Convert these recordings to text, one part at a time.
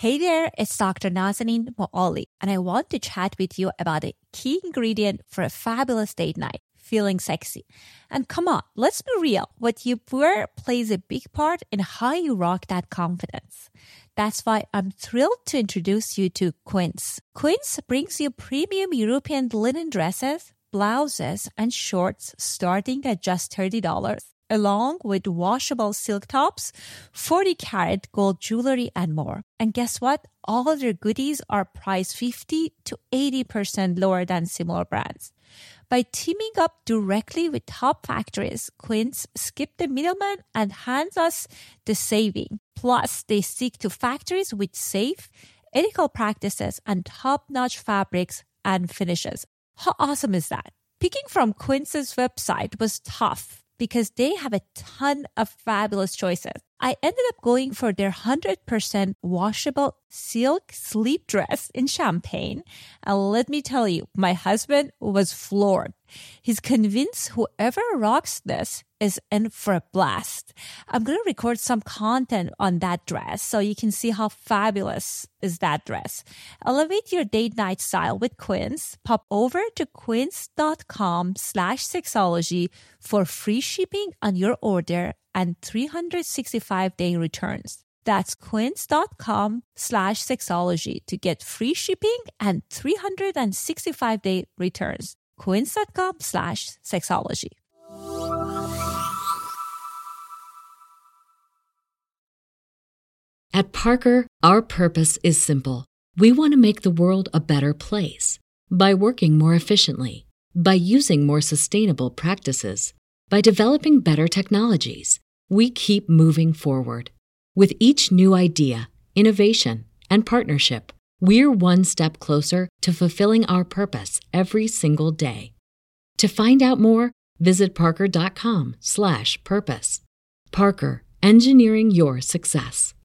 Hey there, it's Dr. Nazanin Moali, and I want to chat with you about a key ingredient for a fabulous date night, feeling sexy. And come on, let's be real. What you wear plays a big part in how you rock that confidence. That's why I'm thrilled to introduce you to Quince. Quince brings you premium European linen dresses, blouses, and shorts starting at just $30, along with washable silk tops, 40-karat gold jewelry, and more. And guess what? All of their goodies are priced 50 to 80% lower than similar brands. By teaming up directly with top factories, Quince skipped the middleman and hands us the saving. Plus, they stick to factories with safe, ethical practices and top-notch fabrics and finishes. How awesome is that? Picking from Quince's website was tough because they have a ton of fabulous choices. I ended up going for their 100% washable silk sleep dress in champagne. And let me tell you, my husband was floored. He's convinced whoever rocks this is in for a blast. I'm going to record some content on that dress so you can see how fabulous is that dress. Elevate your date night style with Quince. Pop over to quince.com/sexology for free shipping on your order and 365-day returns. That's quince.com/sexology to get free shipping and 365-day returns. Quince.com/sexology. At Parker, our purpose is simple. We want to make the world a better place by working more efficiently, by using more sustainable practices, by developing better technologies. We keep moving forward. With each new idea, innovation, and partnership, we're one step closer to fulfilling our purpose every single day. To find out more, visit parker.com/purpose. Parker, engineering your success.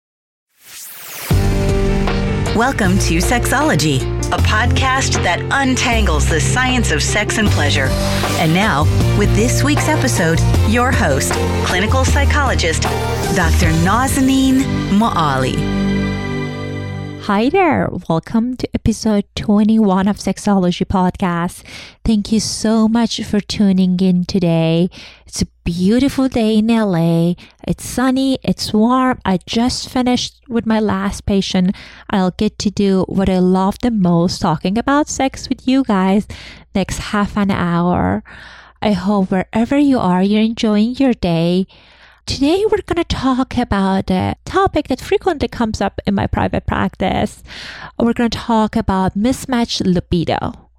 Welcome to Sexology, a podcast that untangles the science of sex and pleasure. And now, with this week's episode, your host, clinical psychologist, Dr. Nazanin Moali. Hi there. Welcome to episode 21 of Sexology Podcast. Thank you so much for tuning in today. It's a beautiful day in LA. It's sunny. It's warm. I just finished with my last patient. I'll get to do what I love the most, talking about sex with you guys next half an hour. I hope wherever you are, you're enjoying your day. Today, we're going to talk about a topic that frequently comes up in my private practice. We're going to talk about mismatched libido.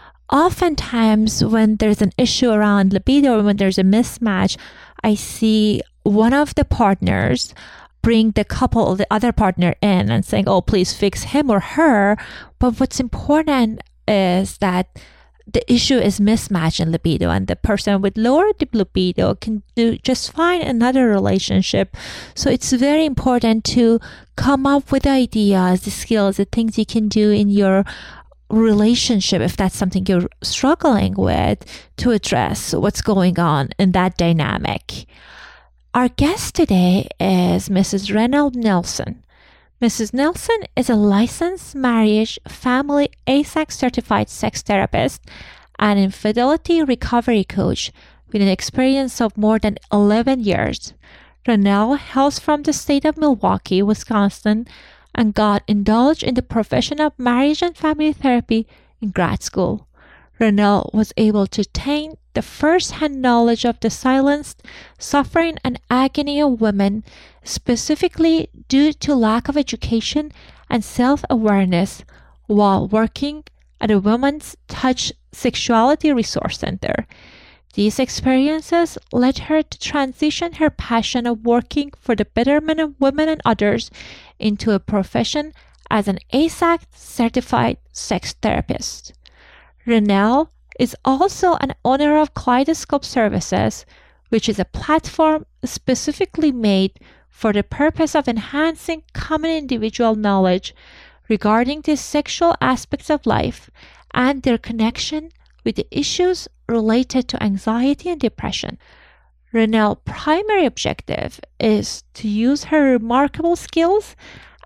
Oftentimes, when there's an issue around libido or when there's a mismatch, I see one of the partners bring the other partner in and saying, oh, please fix him or her. But what's important is that the issue is mismatch in libido, and the person with lower libido can do just fine in another relationship. So it's very important to come up with ideas, the skills, the things you can do in your relationship if that's something you're struggling with, to address what's going on in that dynamic. Our guest today is Mrs. Renelle Nelson. Mrs. Nelson is a licensed marriage, family, AASECT certified sex therapist and infidelity recovery coach with an experience of more than 11 years. Renelle hails from the state of Milwaukee, Wisconsin, and got indulged in the profession of marriage and family therapy in grad school. Renelle was able to attain the first-hand knowledge of the silenced suffering and agony of women, specifically due to lack of education and self-awareness, while working at a Women's Touch Sexuality Resource Center. These experiences led her to transition her passion of working for the betterment of women and others into a profession as an AASECT certified sex therapist. Renelle is also an owner of Kaleidoscope Services, which is a platform specifically made for the purpose of enhancing common individual knowledge regarding the sexual aspects of life and their connection with the issues related to anxiety and depression. Renelle's primary objective is to use her remarkable skills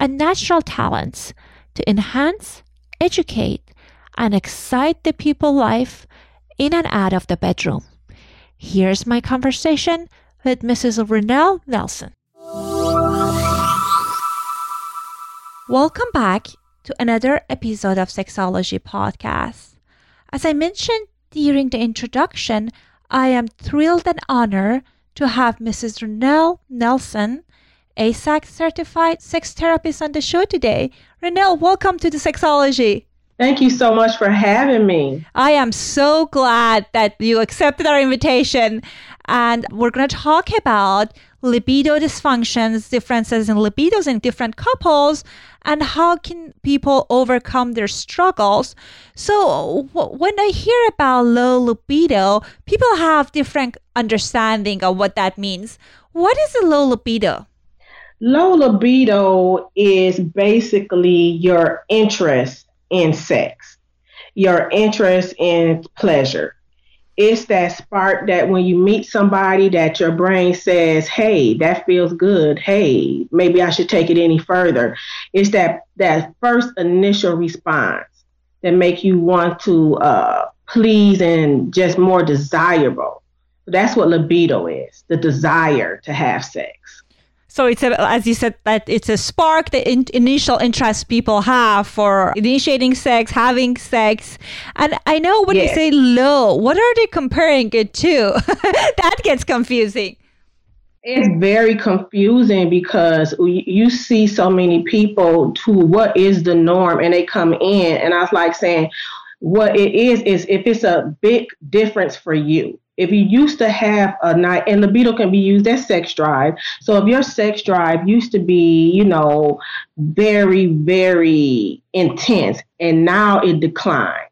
and natural talents to enhance, educate, and excite the people life in and out of the bedroom. Here's my conversation with Mrs. Renelle Nelson. Welcome back to another episode of Sexology Podcast. As I mentioned during the introduction, I am thrilled and honored to have Mrs. Renelle Nelson, AASECT certified sex therapist, on the show today. Renelle, welcome to the Sexology. Thank you so much for having me. I am so glad that you accepted our invitation. And we're going to talk about libido dysfunctions, differences in libidos in different couples, and how can people overcome their struggles. So when I hear about low libido, people have different understanding of what that means. What is a low libido? Low libido is basically your interest in sex, your interest in pleasure. It's that spark that when you meet somebody that your brain says, hey, that feels good. Hey, maybe I should take it any further. It's that first initial response that make you want to please and just more desirable. That's what libido is, the desire to have sex. So it's, as you said, that it's a spark, the initial interest people have for initiating sex, having sex. And I know when you say low, what are they comparing it to? That gets confusing. It's very confusing because you see so many people to what is the norm, and they come in, and I was like saying, what it is if it's a big difference for you. If you used to have a night, and libido can be used as sex drive. So if your sex drive used to be, very, very intense, and now it declined.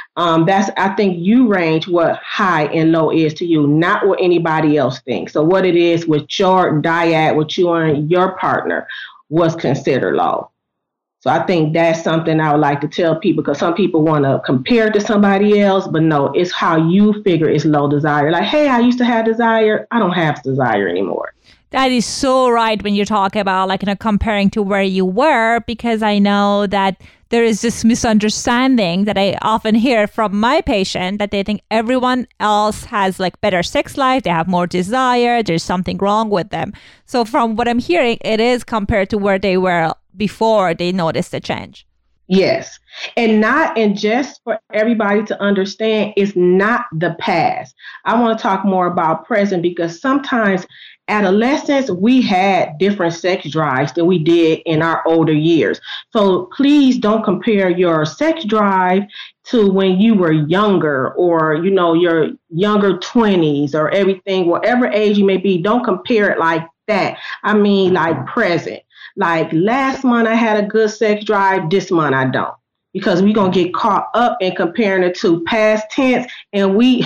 I think you range what high and low is to you, not what anybody else thinks. So what it is with your dyad, with you and your partner was considered low. So I think that's something I would like to tell people, because some people want to compare it to somebody else, but no, it's how you figure it's low desire. Like, hey, I used to have desire. I don't have desire anymore. That is so right when you talk about comparing to where you were, because I know that there is this misunderstanding that I often hear from my patient that they think everyone else has better sex life. They have more desire. There's something wrong with them. So from what I'm hearing, it is compared to where they were before they noticed the change. Yes. And just for everybody to understand, it's not the past. I want to talk more about present, because sometimes adolescents, we had different sex drives than we did in our older years. So please don't compare your sex drive to when you were younger, or, your younger 20s or everything, whatever age you may be. Don't compare it like that. I mean, like present. Like last month I had a good sex drive, this month I don't. Because we're going to get caught up in comparing it to past tense. And we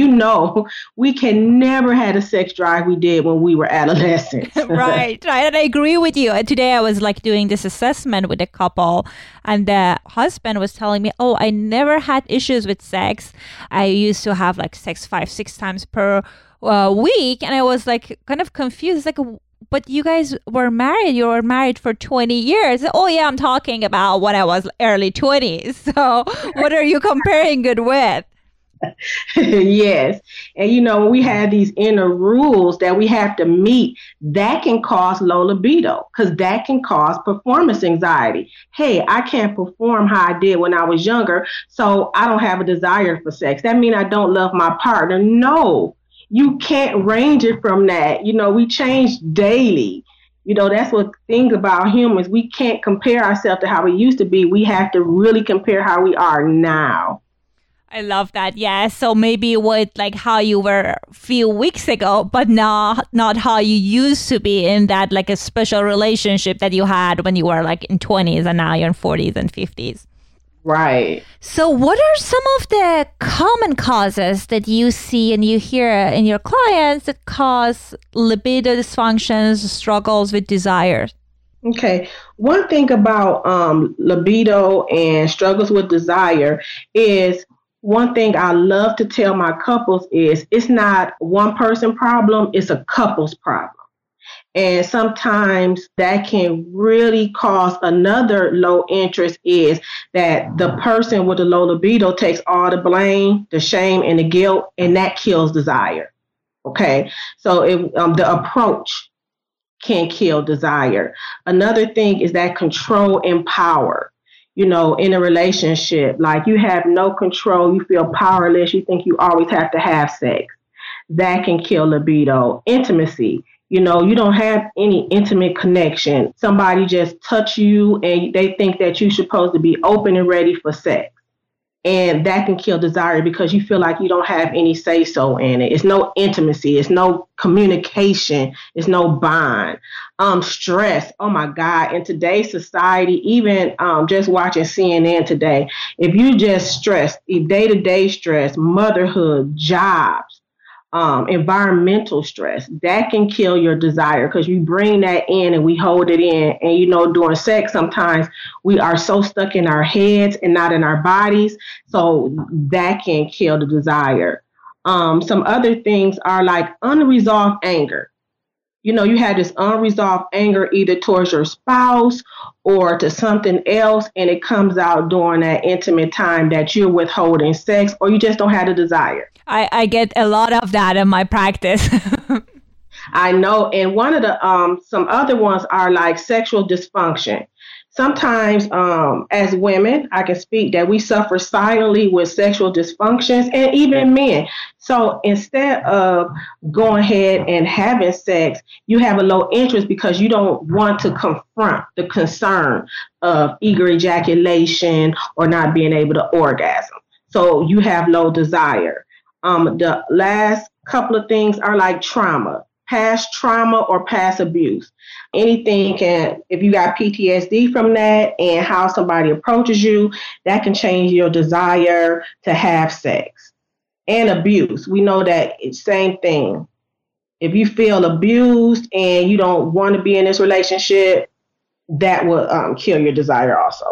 can never have the sex drive we did when we were adolescents. Right. And I agree with you. Today I was doing this assessment with a couple, and the husband was telling me, oh, I never had issues with sex. I used to have sex 5-6 times per week. And I was kind of confused. But you guys were married. You were married for 20 years. Oh, yeah, I'm talking about when I was early 20s. So what are you comparing it with? Yes. And, when we have these inner rules that we have to meet, that can cause low libido, because that can cause performance anxiety. Hey, I can't perform how I did when I was younger, so I don't have a desire for sex. That means I don't love my partner. No. You can't range it from that. We change daily. That's what things about humans. We can't compare ourselves to how we used to be. We have to really compare how we are now. I love that. Yeah. So maybe with how you were a few weeks ago, but not how you used to be in that a special relationship that you had when you were in 20s, and now you're in 40s and 50s. Right. So what are some of the common causes that you see and you hear in your clients that cause libido dysfunctions, struggles with desire? Okay. One thing about libido and struggles with desire is, one thing I love to tell my couples is, it's not one person problem, it's a couple's problem. And sometimes that can really cause another low interest is that the person with the low libido takes all the blame, the shame, and the guilt, and that kills desire. Okay, so the approach can kill desire. Another thing is that control and power. In a relationship, like you have no control, you feel powerless, you think you always have to have sex. That can kill libido. Intimacy. You don't have any intimate connection. Somebody just touch you and they think that you're supposed to be open and ready for sex. And that can kill desire because you feel like you don't have any say-so in it. It's no intimacy. It's no communication. It's no bond. Stress. Oh, my God. In today's society, even just watching CNN today, if you just stress, day-to-day stress, motherhood, jobs, environmental stress, that can kill your desire because you bring that in and we hold it in. And, during sex, sometimes we are so stuck in our heads and not in our bodies. So that can kill the desire. Some other things are like unresolved anger. You have this unresolved anger either towards your spouse or to something else, and it comes out during that intimate time that you're withholding sex or you just don't have the desire. I get a lot of that in my practice. I know. And one of the some other ones are like sexual dysfunction. Sometimes as women, I can speak that we suffer silently with sexual dysfunctions, and even men. So instead of going ahead and having sex, you have a low interest because you don't want to confront the concern of eager ejaculation or not being able to orgasm. So you have low desire. The last couple of things are like trauma. Past trauma or past abuse. Anything can, if you got PTSD from that and how somebody approaches you, that can change your desire to have sex. And abuse. We know that it's same thing. If you feel abused and you don't want to be in this relationship, that will kill your desire also.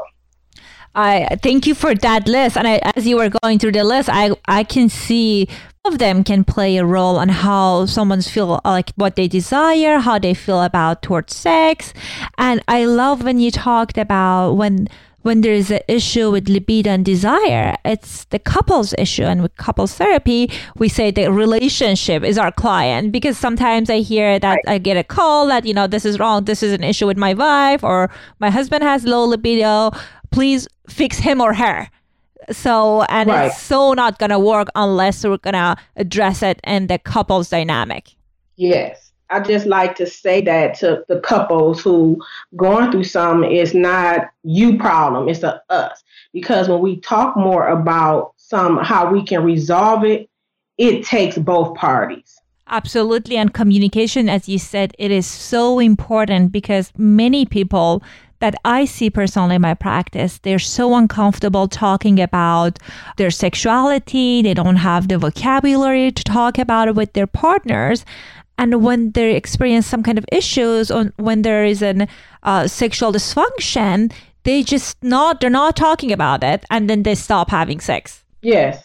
I thank you for that list. And as you were going through the list, I can see of them can play a role on how someone's feel, like what they desire, how they feel about towards sex. And I love when you talked about when there's an issue with libido and desire, it's the couple's issue. And with couples therapy, we say the relationship is our client, because sometimes I hear that I get a call that, this is wrong. This is an issue with my wife, or my husband has low libido. Please fix him or her. So, and it's so not going to work unless we're going to address it in the couple's dynamic. Yes. I just like to say that to the couples who going through something, it's not you problem, it's a us. Because when we talk more about how we can resolve it, it takes both parties. Absolutely. And communication, as you said, it is so important because many people that I see personally in my practice, they're so uncomfortable talking about their sexuality. They don't have the vocabulary to talk about it with their partners. And when they experience some kind of issues, or when there is an sexual dysfunction, they're not talking about it, and then they stop having sex. Yes.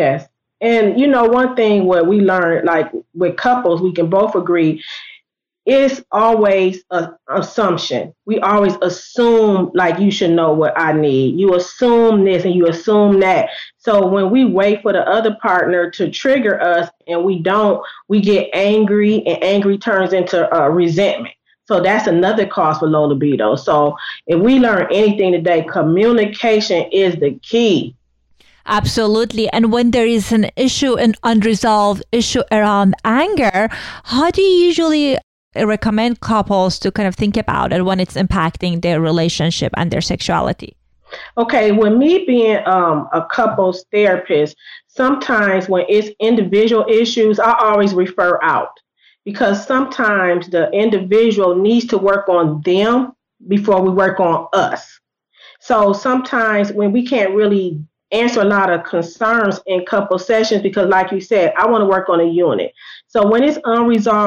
And one thing what we learned, like with couples, we can both agree, it's always an assumption. We always assume like you should know what I need. You assume this and you assume that. So when we wait for the other partner to trigger us and we don't, we get angry, and angry turns into resentment. So that's another cause for low libido. So if we learn anything today, communication is the key. Absolutely. And when there is an issue, an unresolved issue around anger, how do you usually recommend couples to kind of think about it when it's impacting their relationship and their sexuality? Okay, with me being a couples therapist, sometimes when it's individual issues, I always refer out, because sometimes the individual needs to work on them before we work on us. So sometimes when we can't really answer a lot of concerns in couple sessions, because like you said, I want to work on a unit. So when it's unresolved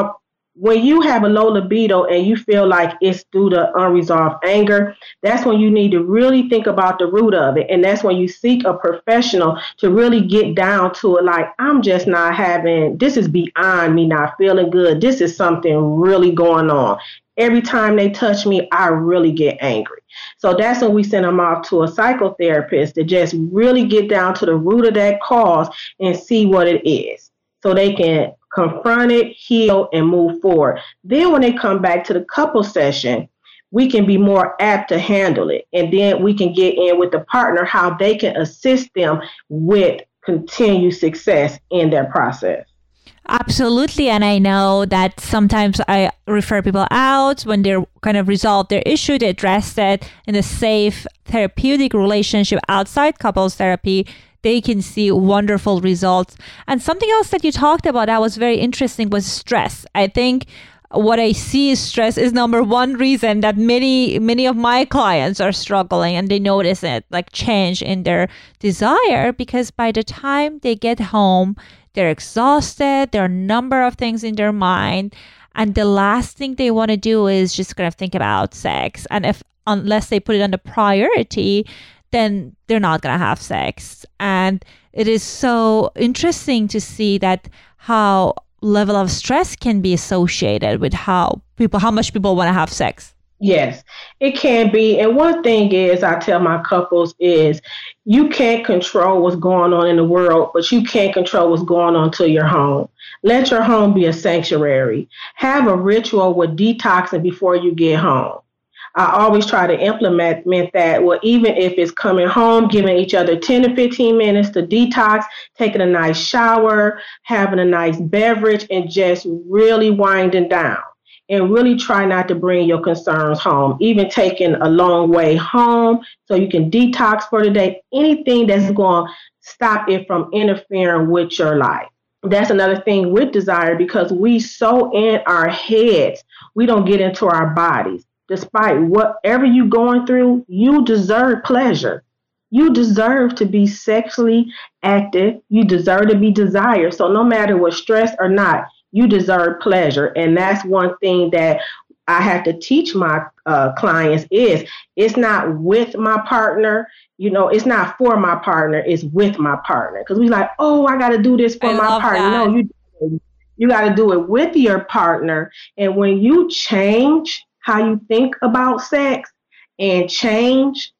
when you have a low libido and you feel like it's due to unresolved anger, that's when you need to really think about the root of it. And that's when you seek a professional to really get down to it. Like, I'm just not this is beyond me not feeling good. This is something really going on. Every time they touch me, I really get angry. So that's when we send them off to a psychotherapist to just really get down to the root of that cause and see what it is, so they can confront it, heal, and move forward. Then when they come back to the couple session, we can be more apt to handle it. And then we can get in with the partner how they can assist them with continued success in their process. Absolutely. And I know that sometimes I refer people out when they're kind of resolve their issue, they address it in a safe therapeutic relationship outside couples therapy. They can see wonderful results. And something else that you talked about that was very interesting was stress. I think what I see is stress is number one reason that many of my clients are struggling, and they notice it, like change in their desire, because by the time they get home, they're exhausted. There are a number of things in their mind. And the last thing they want to do is just kind of think about sex. And unless they put it on the priority, then they're not going to have sex. And it is so interesting to see that how level of stress can be associated with how much people want to have sex. Yes, it can be. And one thing is, I tell my couples is, you can't control what's going on in the world, but you can't control what's going on to your home. Let your home be a sanctuary. Have a ritual with detoxing before you get home. I always try to implement that. Well, even if it's coming home, giving each other 10 to 15 minutes to detox, taking a nice shower, having a nice beverage, and just really winding down. And really try not to bring your concerns home, even taking a long way home so you can detox for the day. Anything that's going to stop it from interfering with your life. That's another thing with desire, because we so in our heads, we don't get into our bodies. Despite whatever you're going through, you deserve pleasure. You deserve to be sexually active. You deserve to be desired. So no matter what, stress or not, you deserve pleasure. And that's one thing that I have to teach my clients is, it's not with my partner. It's not for my partner. It's with my partner. Because we like, oh, I got to do this for my partner. That. No, you got to do it with your partner. And when you change how you think about sex and change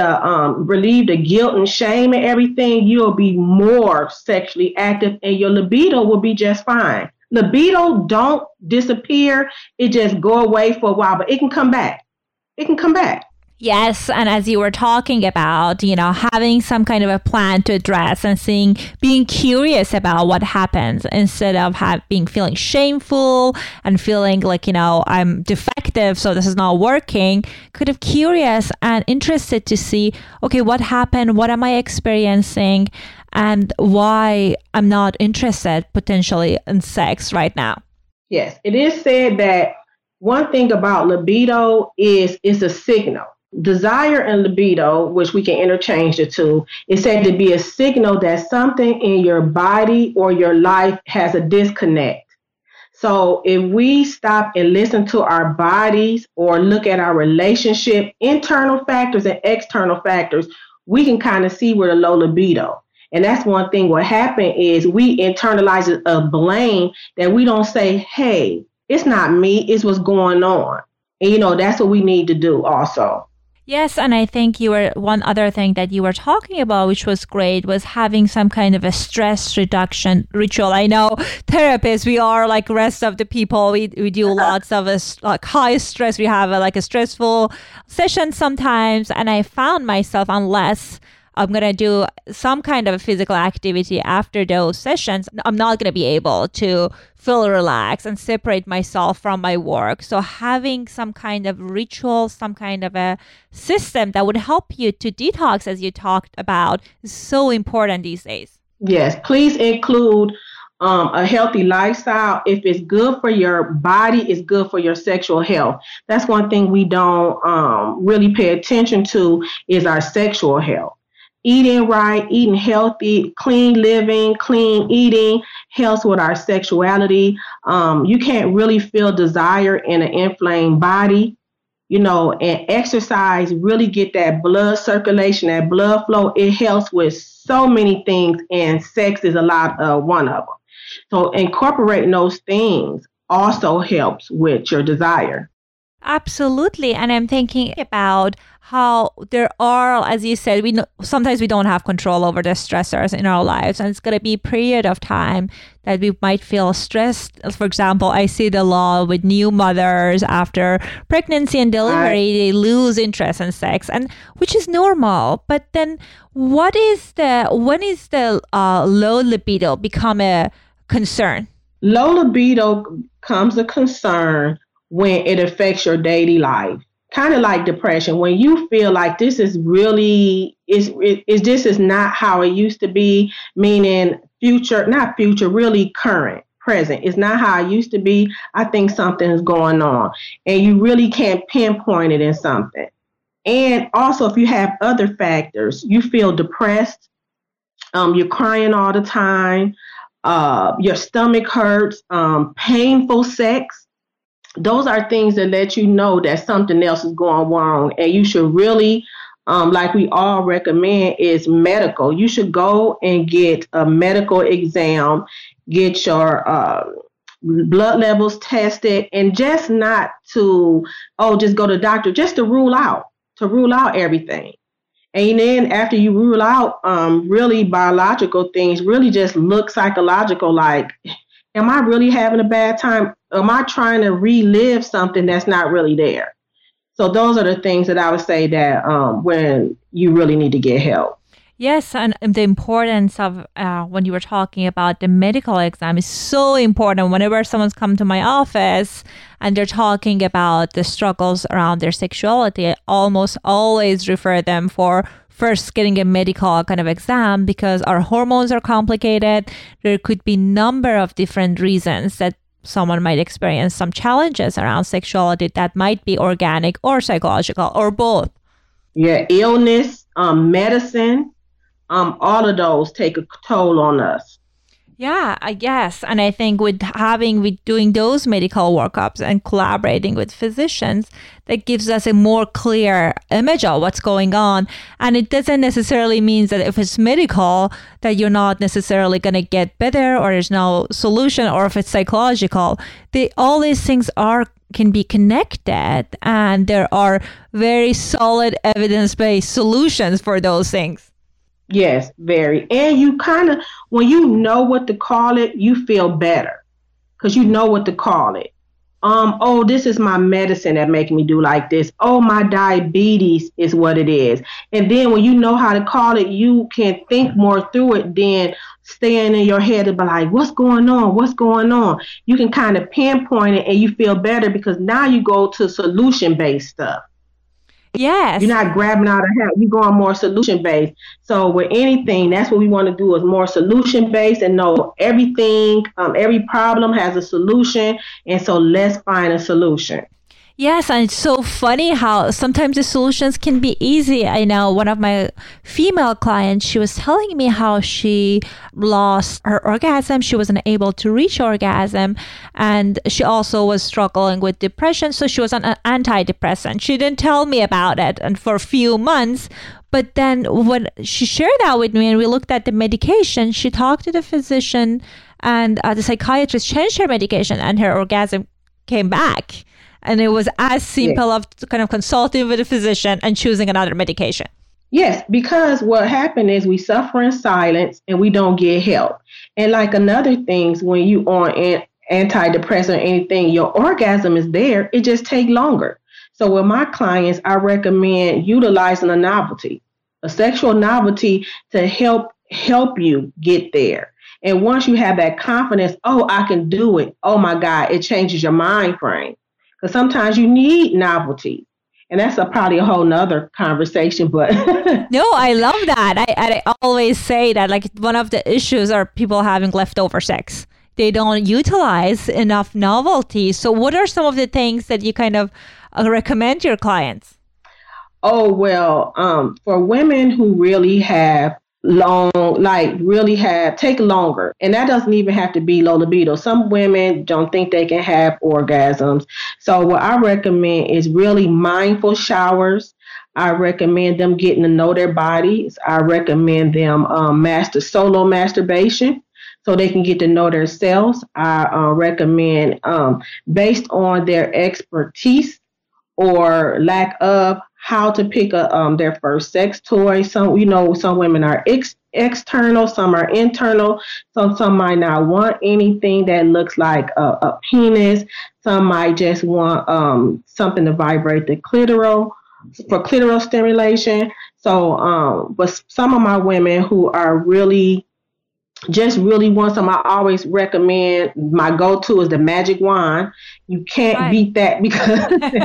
relieve the guilt and shame and everything, you'll be more sexually active and your libido will be just fine. Libido don't disappear. It just go away for a while, but it can come back. It can come back. Yes. And as you were talking about, having some kind of a plan to address and being curious about what happens instead of feeling shameful and feeling like, I'm defective, so this is not working, kind of curious and interested to see, okay, what happened? What am I experiencing? And why I'm not interested potentially in sex right now. Yes. It is said that one thing about libido is it's a signal. Desire and libido, which we can interchange the two, is said to be a signal that something in your body or your life has a disconnect. So if we stop and listen to our bodies or look at our relationship, internal factors and external factors, we can kind of see where the low libido. And that's one thing what happened is we internalize a blame that we don't say, hey, it's not me, it's what's going on. And that's what we need to do also. Yes, and I think one other thing that you were talking about, which was great, was having some kind of a stress reduction ritual. I know therapists, we are like rest of the people. We do lots of high stress. We have a stressful session sometimes, and I found myself, unless I'm going to do some kind of a physical activity after those sessions, I'm not going to be able to feel relaxed and separate myself from my work. So having some kind of ritual, some kind of a system that would help you to detox, as you talked about, is so important these days. Yes, please include a healthy lifestyle. If it's good for your body, it's good for your sexual health. That's one thing we don't really pay attention to is our sexual health. eating right, eating healthy, clean living, clean eating helps with our sexuality. You can't really feel desire in an inflamed body, and exercise really get that blood circulation, that blood flow. It helps with so many things, and sex is one of them. So incorporating those things also helps with your desire. Absolutely. And I'm thinking about how there are, as you said, sometimes we don't have control over the stressors in our lives. And it's going to be a period of time that we might feel stressed. For example, I see the law with new mothers after pregnancy and delivery, they lose interest in sex, and which is normal. But then when is the low libido become a concern? Low libido becomes a concern when it affects your daily life. Kind of like depression, when you feel like this is really, this is not how it used to be, meaning really current, present. It's not how it used to be. I think something is going on, and you really can't pinpoint it in something. And also, if you have other factors, you feel depressed, you're crying all the time, your stomach hurts, painful sex. Those are things that let you know that something else is going wrong, and you should really, like we all recommend, is medical. You should go and get a medical exam, get your blood levels tested, and just not to, just go to the doctor, just to rule out everything. And then after you rule out really biological things, really just look psychological, like, am I really having a bad time? Am I trying to relive something that's not really there? So those are the things that I would say that when you really need to get help. Yes, and the importance of when you were talking about the medical exam is so important. Whenever someone's come to my office and they're talking about the struggles around their sexuality, I almost always refer them for first getting a medical kind of exam, because our hormones are complicated. There could be a number of different reasons that someone might experience some challenges around sexuality that might be organic or psychological or both. Yeah, illness, medicine, all of those take a toll on us. Yeah, I guess. And I think with doing those medical workups and collaborating with physicians, that gives us a more clear image of what's going on. And it doesn't necessarily mean that if it's medical, that you're not necessarily going to get better or there's no solution, or if it's psychological. All these things can be connected, and there are very solid evidence-based solutions for those things. Yes, very. And you kind of, when you know what to call it, you feel better because you know what to call it. This is my medicine that making me do like this. Oh, my diabetes is what it is. And then when you know how to call it, you can think more through it than staying in your head and be like, what's going on? What's going on? You can kind of pinpoint it and you feel better because now you go to solution-based stuff. Yes. You're not grabbing out of hat. You're going more solution-based. So with anything, that's what we want to do, is more solution-based and know everything, every problem has a solution. And so let's find a solution. Yes, and it's so funny how sometimes the solutions can be easy. I know one of my female clients, she was telling me how she lost her orgasm. She wasn't able to reach orgasm. And she also was struggling with depression. So she was on an antidepressant. She didn't tell me about it and for a few months. But then when she shared that with me and we looked at the medication, she talked to the physician and the psychiatrist changed her medication and her orgasm came back. And it was as simple of kind of consulting with a physician and choosing another medication. Yes, because what happened is we suffer in silence and we don't get help. And like another things, when you on antidepressant or anything, your orgasm is there. It just takes longer. So with my clients, I recommend utilizing a sexual novelty to help you get there. And once you have that confidence, I can do it. Oh my God, it changes your mind frame. Because sometimes you need novelty. And that's probably a whole nother conversation. But no, I love that. I always say that like one of the issues are people having leftover sex. They don't utilize enough novelty. So what are some of the things that you kind of recommend your clients? Oh, well, for women who really have take longer, and that doesn't even have to be low libido. Some women don't think they can have orgasms. So what I recommend is really mindful showers. I recommend them getting to know their bodies. I recommend them solo masturbation so they can get to know themselves. I recommend, based on their expertise or lack of, how to pick their first sex toy. Some women are external, some are internal. Some might not want anything that looks like a penis. Some might just want something to vibrate the clitoral for clitoral stimulation. So, but some of my women who are really want some, I always recommend, my go-to is the magic wand. You can't beat that because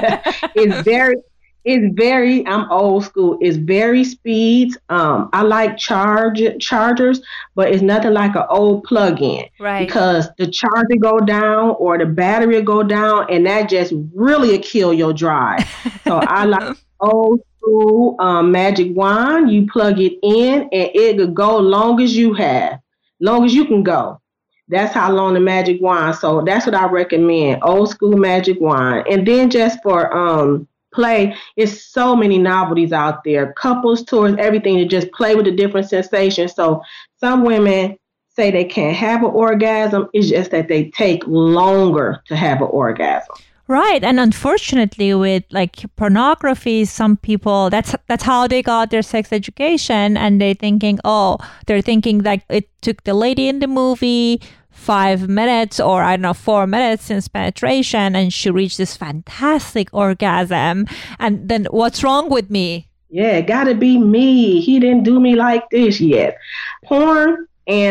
it's very, I'm old school. It's very speeds. I like chargers, but it's nothing like an old plug-in. Right. Because the charger go down or the battery will go down, and that just really will kill your drive. So I like old school magic wand. You plug it in, and it could go long as you can go. That's how long the magic wand. So that's what I recommend. Old school magic wand. And then just for play, it's so many novelties out there, couples tours, everything, to just play with the different sensations. So some women say they can't have an orgasm. It's just that they take longer to have an orgasm. Right. And unfortunately, with like pornography, some people, that's how they got their sex education. And they're thinking like it took the lady in the movie 5 minutes or 4 minutes since penetration, and she reached this fantastic orgasm. And then what's wrong with me? Yeah, it gotta be me. He didn't do me like this yet. Porn, and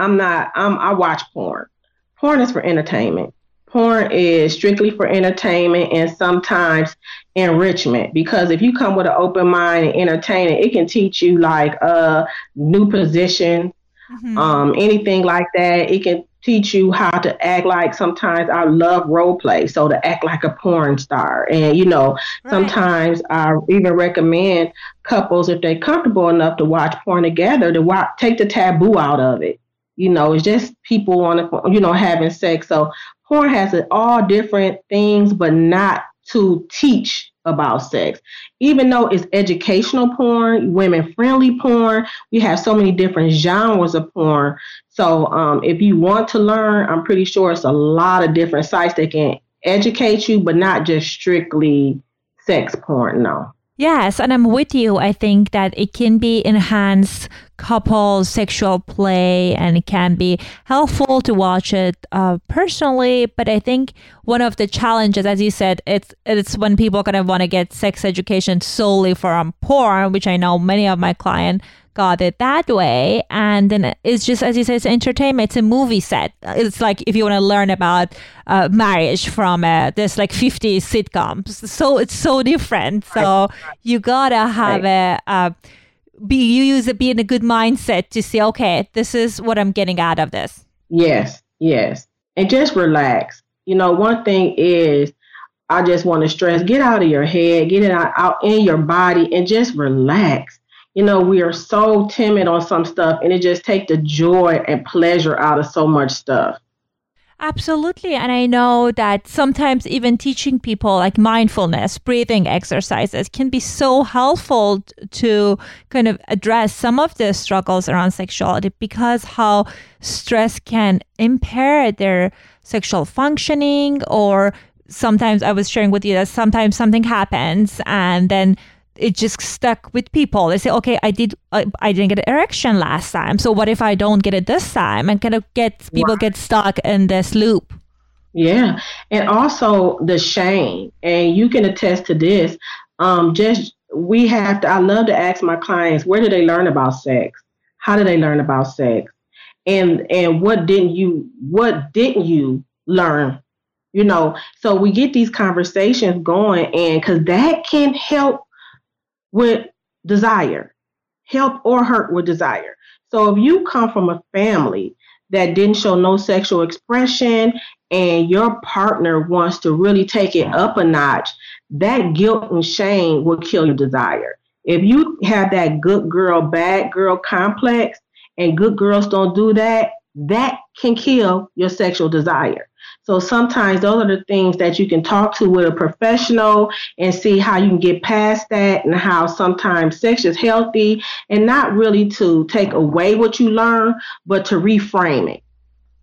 I watch porn. Porn is for entertainment. Porn is strictly for entertainment and sometimes enrichment, because if you come with an open mind and entertaining, it can teach you like a new position, anything like that. It can teach you how to act like, sometimes I love role play, so to act like a porn star. And, sometimes I even recommend couples, if they're comfortable enough to watch porn together, to take the taboo out of it. It's just people having sex. So porn has all different things, but not to teach about sex. Even though it's educational porn, women-friendly porn, we have so many different genres of porn. So if you want to learn, I'm pretty sure it's a lot of different sites that can educate you, but not just strictly sex porn, no. Yes, and I'm with you. I think that it can be enhanced couple sexual play, and it can be helpful to watch it personally. But I think one of the challenges, as you said, it's when people kind of want to get sex education solely from porn, which I know many of my clients got it that way. And then it's just, as you said, it's entertainment. It's a movie set. It's like if you want to learn about marriage from there's like 50 sitcoms. So it's so different. So you gotta have be in a good mindset to see, okay, this is what I'm getting out of this. Yes. And just relax. One thing is, I just want to stress, get out of your head, get it out in your body, and just relax. We are so timid on some stuff, and it just takes the joy and pleasure out of so much stuff. Absolutely. And I know that sometimes even teaching people like mindfulness, breathing exercises can be so helpful to kind of address some of the struggles around sexuality, because how stress can impair their sexual functioning. Or sometimes I was sharing with you that sometimes something happens and then it just stuck with people. They say, okay, I didn't get an erection last time, so what if I don't get it this time? And kind of people get stuck in this loop. Yeah. And also the shame, and you can attest to this. I love to ask my clients, where did they learn about sex? How did they learn about sex? And what didn't you learn? So we get these conversations going, and because that can help with desire, help or hurt with desire. So if you come from a family that didn't show no sexual expression, and your partner wants to really take it up a notch, that guilt and shame will kill your desire. If you have that good girl, bad girl complex, and good girls don't do that, that can kill your sexual desire. So sometimes those are the things that you can talk to with a professional and see how you can get past that, and how sometimes sex is healthy, and not really to take away what you learn, but to reframe it.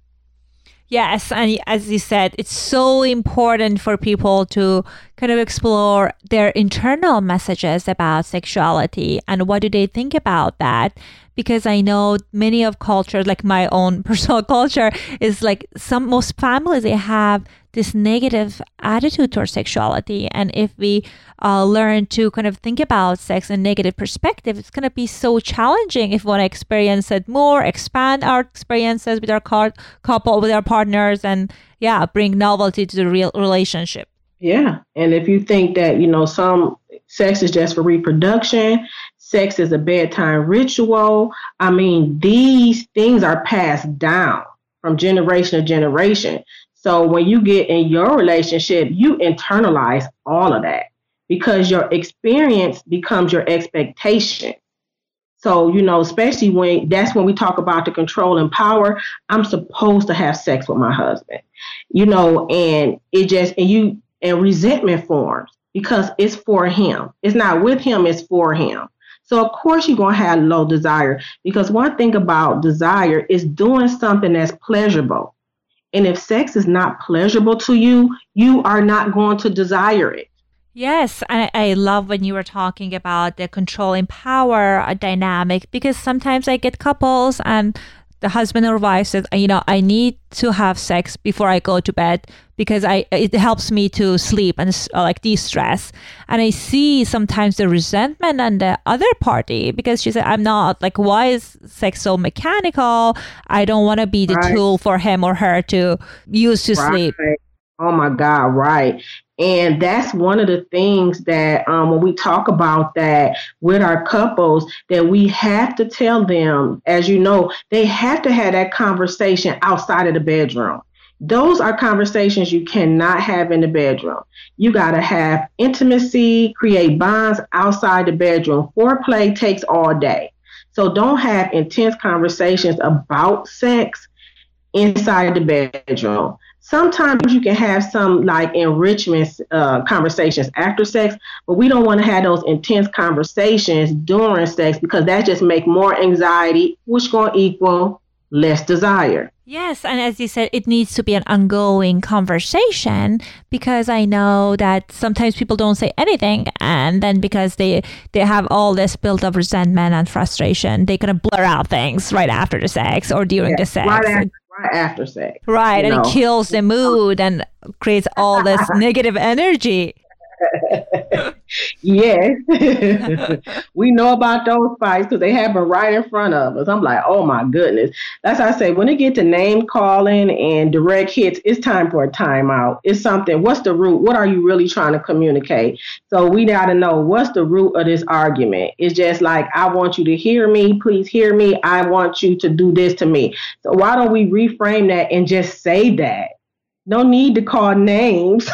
Yes, and as you said, it's so important for people to kind of explore their internal messages about sexuality and what do they think about that. Because I know many of cultures, like my own personal culture, is like most families, they have this negative attitude towards sexuality. And if we learn to kind of think about sex in a negative perspective, it's going to be so challenging if we want to experience it more, expand our experiences with our couple, with our partners, and bring novelty to the real relationship. Yeah. And if you think that, some sex is just for reproduction, sex is a bedtime ritual, I mean, these things are passed down from generation to generation. So when you get in your relationship, you internalize all of that because your experience becomes your expectation. So, especially when we talk about the control and power, I'm supposed to have sex with my husband, and and resentment forms because it's for him. It's not with him, it's for him. So, of course, you're going to have low desire, because one thing about desire is doing something that's pleasurable. And if sex is not pleasurable to you, you are not going to desire it. Yes, and I love when you were talking about the control and power dynamic, because sometimes I get couples and the husband or wife says, I need to have sex before I go to bed because it helps me to sleep and de-stress. And I see sometimes the resentment on the other party because she said, I'm not, why is sex so mechanical? I don't want to be the tool for him or her to use to sleep. Oh my God, right. And that's one of the things that when we talk about that with our couples, that we have to tell them, as you know, they have to have that conversation outside of the bedroom. Those are conversations you cannot have in the bedroom. You got to have intimacy, create bonds outside the bedroom. Foreplay takes all day. So don't have intense conversations about sex inside the bedroom. Sometimes you can have some enrichment conversations after sex, but we don't want to have those intense conversations during sex because that just make more anxiety, which going to equal less desire. Yes, and as you said, it needs to be an ongoing conversation, because I know that sometimes people don't say anything, and then because they have all this built up resentment and frustration, they kind of blur out things right after the sex or during the sex. Right after sex. Right, and it kills the mood and creates all this negative energy. Yes. We know about those fights because they happen right in front of us. I'm like, oh my goodness. That's how I say, when it get to name calling and direct hits, it's time for a timeout. It's something, what's the root? What are you really trying to communicate? So we got to know what's the root of this argument. It's just like, I want you to hear me. Please hear me. I want you to do this to me. So why don't we reframe that and just say that? No need to call names.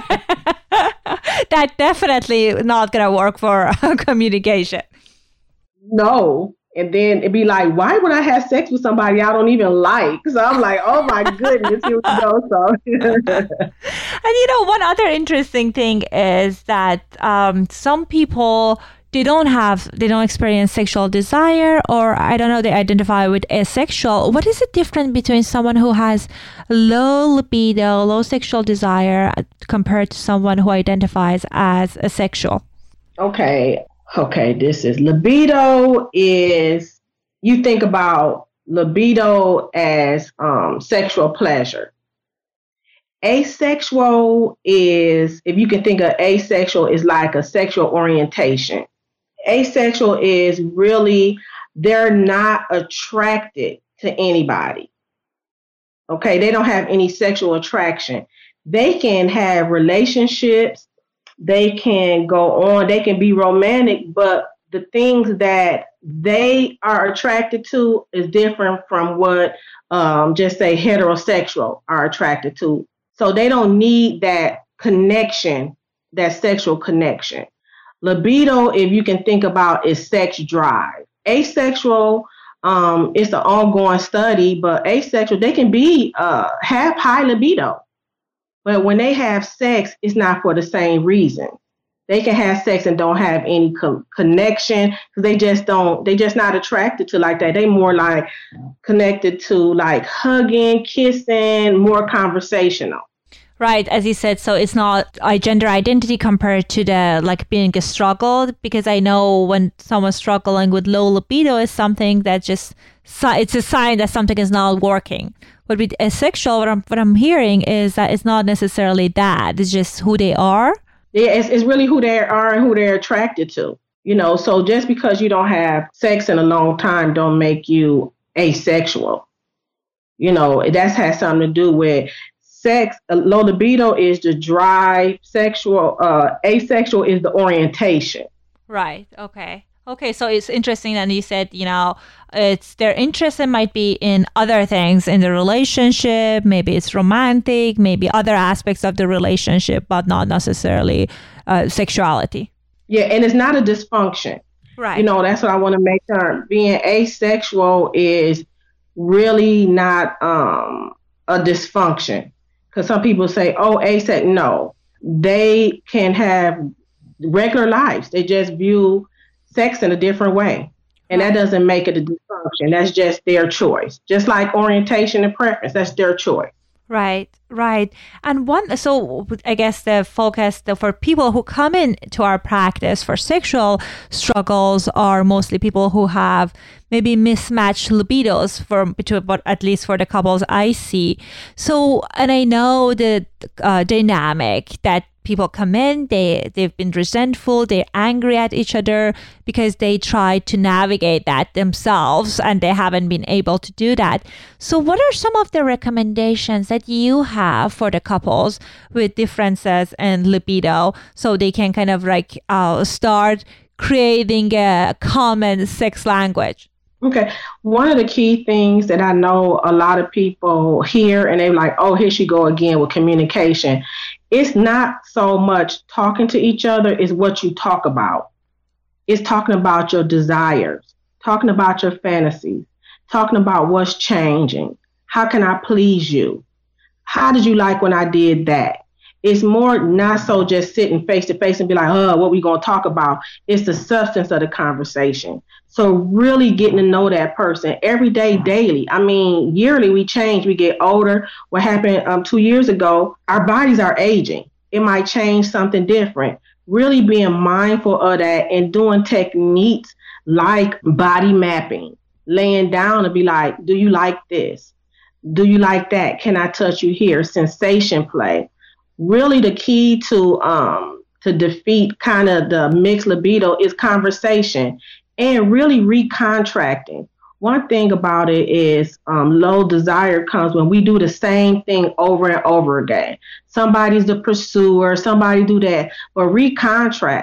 That definitely not going to work for communication. No. And then it'd be like, why would I have sex with somebody I don't even like? So I'm like, oh my goodness, here we go. So. And one other interesting thing is that some people, they don't experience sexual desire, or I don't know, they identify with asexual. What is the difference between someone who has low libido, low sexual desire, compared to someone who identifies as asexual? Okay, this is libido is, you think about libido as sexual pleasure. Asexual is, if you can think of asexual, is like a sexual orientation. Asexual is really, they're not attracted to anybody. Okay, they don't have any sexual attraction. They can have relationships, they can go on, they can be romantic, but the things that they are attracted to is different from what just say heterosexual are attracted to. So they don't need that connection that sexual connection. Libido, if you can think about, is sex drive. Asexual, it's an ongoing study, but asexual, they can be have high libido. But when they have sex, it's not for the same reason. They can have sex and don't have any connection because they're just not attracted to like that. They more like connected to like hugging, kissing, more conversational. Right, as you said, so it's not a gender identity compared to the like being a struggle, because I know when someone's struggling with low libido is something that just, it's a sign that something is not working. But with asexual, what I'm hearing is that it's not necessarily that, it's just who they are. Yeah, it's really who they are and who they're attracted to. You know, so just because you don't have sex in a long time don't make you asexual. You know, that has something to do with sex. Low libido is the drive. Asexual is the orientation. Right. Okay, so it's interesting that you said, you know, it's their interest might be in other things in the relationship. Maybe it's romantic, maybe other aspects of the relationship, but not necessarily sexuality. Yeah, and it's not a dysfunction. Right. You know, that's what I want to make sure. Being asexual is really not a dysfunction. Because some people say, oh, asexual. No, they can have regular lives. They just view sex in a different way. And that doesn't make it a dysfunction. That's just their choice. Just like orientation and preference, that's their choice. Right. And so I guess the focus for people who come into our practice for sexual struggles are mostly people who have maybe mismatched libidos but at least for the couples I see. So, and I know the dynamic that people come in, they've been resentful, they're angry at each other because they try to navigate that themselves and they haven't been able to do that. So what are some of the recommendations that you have for the couples with differences in libido so they can kind of like start creating a common sex language? Okay. One of the key things that I know a lot of people hear and they're like, oh, here she go again with communication. It's not so much talking to each other, it's what you talk about. It's talking about your desires, talking about your fantasies, talking about what's changing. How can I please you? How did you like when I did that? It's more not so just sitting face to face and be like, what we going to talk about? It's the substance of the conversation. So really getting to know that person every day, daily. I mean, yearly we change, we get older. What happened 2 years ago, our bodies are aging. It might change something different. Really being mindful of that and doing techniques like body mapping, laying down and be like, do you like this? Do you like that? Can I touch you here? Sensation play. Really the key to defeat kind of the mixed libido is conversation and really recontracting. One thing about it is low desire comes when we do the same thing over and over again. Somebody's the pursuer, somebody do that, but recontract.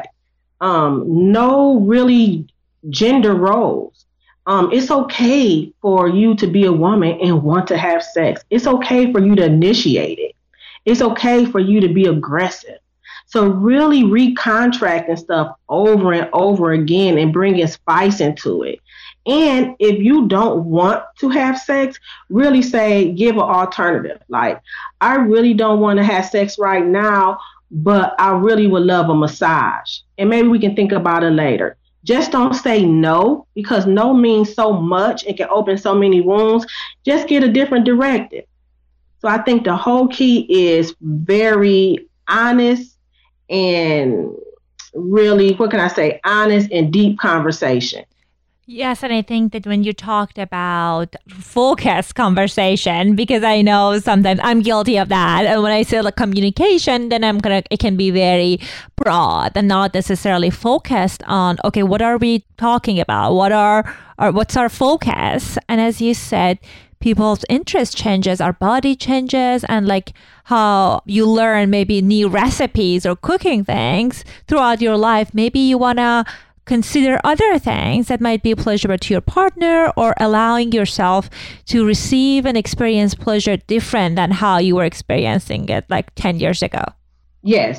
No really gender roles. It's okay for you to be a woman and want to have sex. It's okay for you to initiate it. It's okay for you to be aggressive. So really recontracting stuff over and over again and bringing spice into it. And if you don't want to have sex, really say, give an alternative. Like, I really don't want to have sex right now, but I really would love a massage. And maybe we can think about it later. Just don't say no, because no means so much. It can open so many wounds. Just get a different directive. So I think the whole key is very honest and really, what can I say, honest and deep conversation. Yes, and I think that when you talked about focused conversation, because I know sometimes I'm guilty of that, and when I say like communication, then it can be very broad and not necessarily focused on, okay, what are we talking about? What's our focus? And as you said, people's interest changes, our body changes, and like how you learn maybe new recipes or cooking things throughout your life. Maybe you want to consider other things that might be pleasurable to your partner, or allowing yourself to receive and experience pleasure different than how you were experiencing it like 10 years ago. Yes.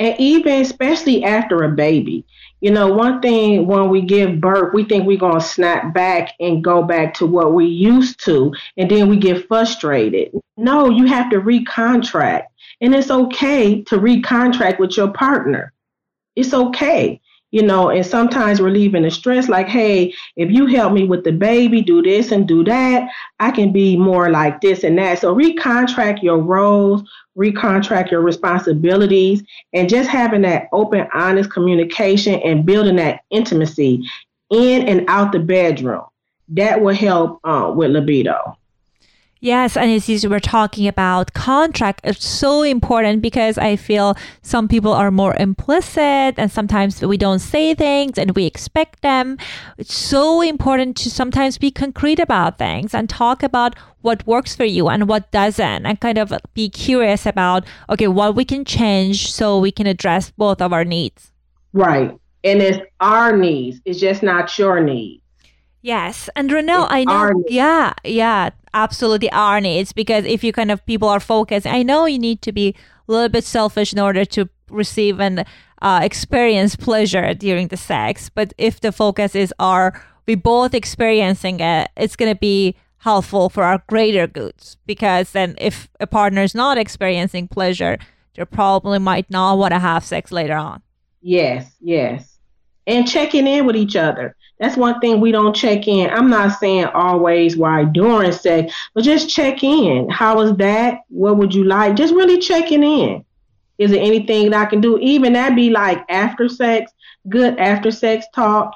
And even especially after a baby. One thing when we give birth, we think we're going to snap back and go back to what we used to, and then we get frustrated. No, you have to recontract. And it's okay to recontract with your partner. It's okay. And sometimes relieving the stress, like, hey, if you help me with the baby, do this and do that, I can be more like this and that. So recontract your roles, recontract your responsibilities, and just having that open, honest communication and building that intimacy in and out the bedroom. That will help with libido. Yes, and as you were talking about contract, it's so important because I feel some people are more implicit and sometimes we don't say things and we expect them. It's so important to sometimes be concrete about things and talk about what works for you and what doesn't, and kind of be curious about, okay, what we can change so we can address both of our needs. Right. And it's our needs. It's just not your needs. Yes. And Ronelle, I know, yeah, absolutely our needs, because if you kind of people are focused, I know you need to be a little bit selfish in order to receive and experience pleasure during the sex. But if the focus is we both experiencing it, it's going to be helpful for our greater goods, because then if a partner is not experiencing pleasure, they probably might not want to have sex later on. Yes. And checking in with each other. That's one thing we don't check in. I'm not saying always while during sex, but just check in. How was that? What would you like? Just really checking in. Is there anything that I can do? Even that be like after sex, good after sex talk.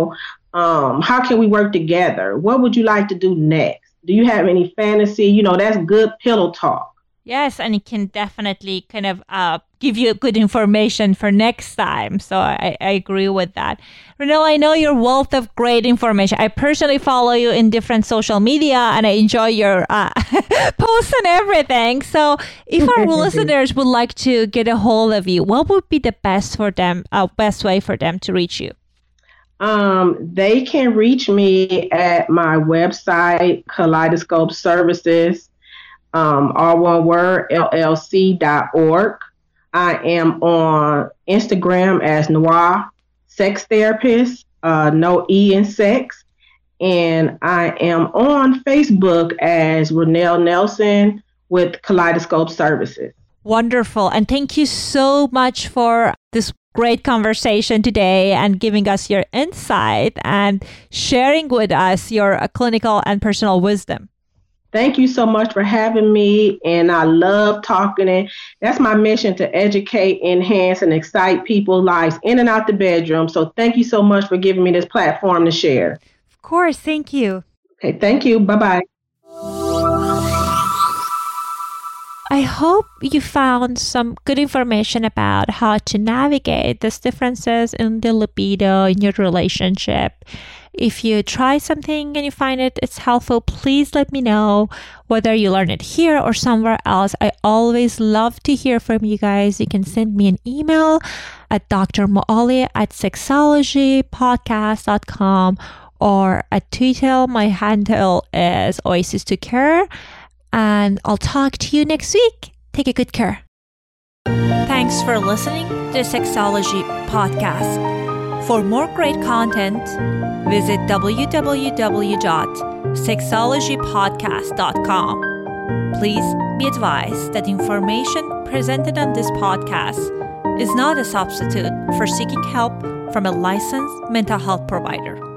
How can we work together? What would you like to do next? Do you have any fantasy? That's good pillow talk. Yes, and it can definitely kind of give you good information for next time. So I agree with that. Ronelle, I know your wealth of great information. I personally follow you in different social media and I enjoy your posts and everything. So if our listeners would like to get a hold of you, what would be the best way for them to reach you? They can reach me at my website, Kaleidoscope Services. All one word, llc.org. I am on Instagram as Noir Sex Therapist, no E in sex. And I am on Facebook as Ronelle Nelson with Kaleidoscope Services. Wonderful. And thank you so much for this great conversation today and giving us your insight and sharing with us your clinical and personal wisdom. Thank you so much for having me, and I love talking. And that's my mission, to educate, enhance, and excite people's lives in and out the bedroom. So thank you so much for giving me this platform to share. Of course. Thank you. Okay. Thank you. Bye-bye. I hope you found some good information about how to navigate these differences in the libido in your relationship. If you try something and you find it's helpful, please let me know, whether you learn it here or somewhere else. I always love to hear from you guys. You can send me an email at drmoali@sexologypodcast.com or at Twitter. My handle is Oasis2Care. And I'll talk to you next week. Take a good care. Thanks for listening to the Sexology Podcast. For more great content, visit www.sexologypodcast.com. Please be advised that information presented on this podcast is not a substitute for seeking help from a licensed mental health provider.